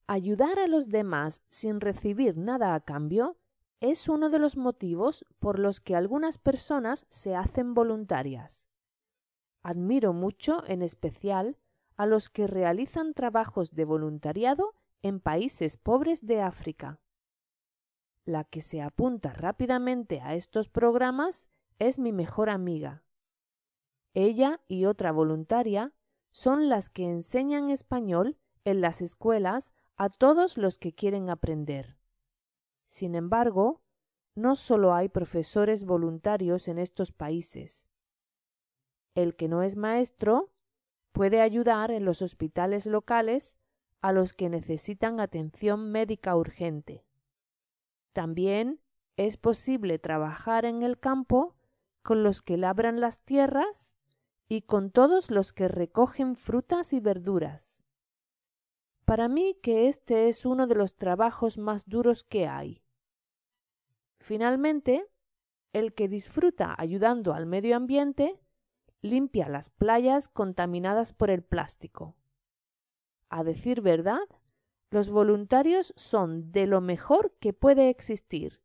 Ayudar a los demás sin recibir nada a cambio es uno de los motivos por los que algunas personas se hacen voluntarias. Admiro mucho, en especial, a los que realizan trabajos de voluntariado en países pobres de África. La que se apunta rápidamente a estos programas es mi mejor amiga. Ella y otra voluntaria son las que enseñan español en las escuelas a todos los que quieren aprender. Sin embargo, no solo hay profesores voluntarios en estos países. El que no es maestro puede ayudar en los hospitales locales a los que necesitan atención médica urgente. También es posible trabajar en el campo con los que labran las tierras y con todos los que recogen frutas y verduras. Para mí que este es uno de los trabajos más duros que hay. Finalmente, el que disfruta ayudando al medio ambiente limpia las playas contaminadas por el plástico. A decir verdad, los voluntarios son de lo mejor que puede existir